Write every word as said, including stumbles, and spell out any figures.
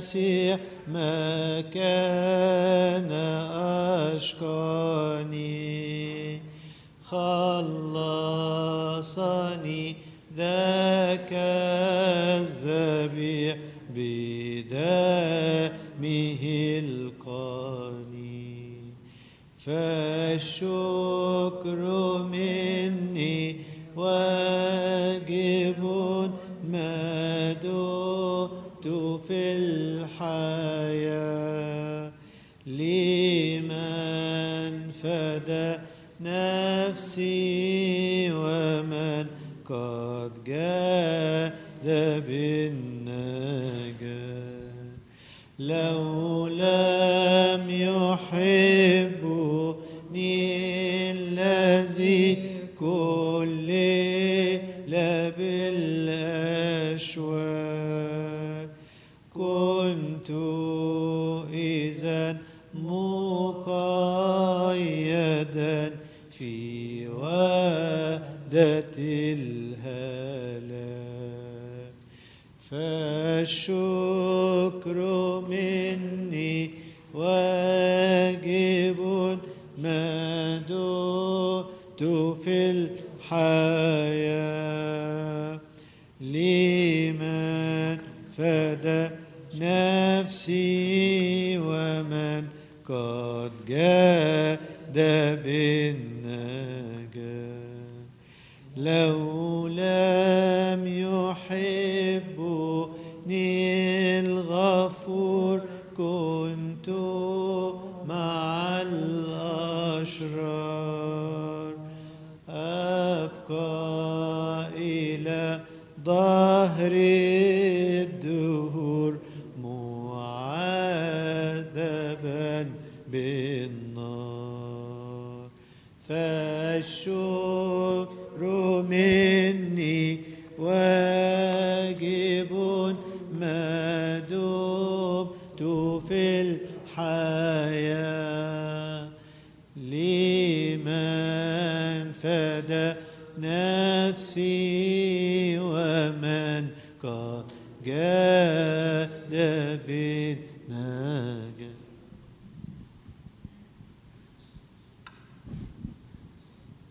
المسيح ما كان أشقاني، خلصني ذاك الذبيح بدمه القاني. فالشكر مني واجب ما دمت في الحياة، لمن فدى نفسي ومن قد جاد بالنجاة. لو لم يحبني الذي كل بالأشواك، كنت إذا مقيدا في وادة الهلاك. فالشكر مني واجب ما دمت في الحياة، لمن فدى نفسي ومن قد جاد بالنجاة. لو لم يحبني الغفور كنت مع الأشرار، أبقى إلى ظهر الدهور معذبا بالنار. فالشكر مني واجب ما دمت في الحياة، لمن فدى نفسي ومن قد جاد بالنجاة.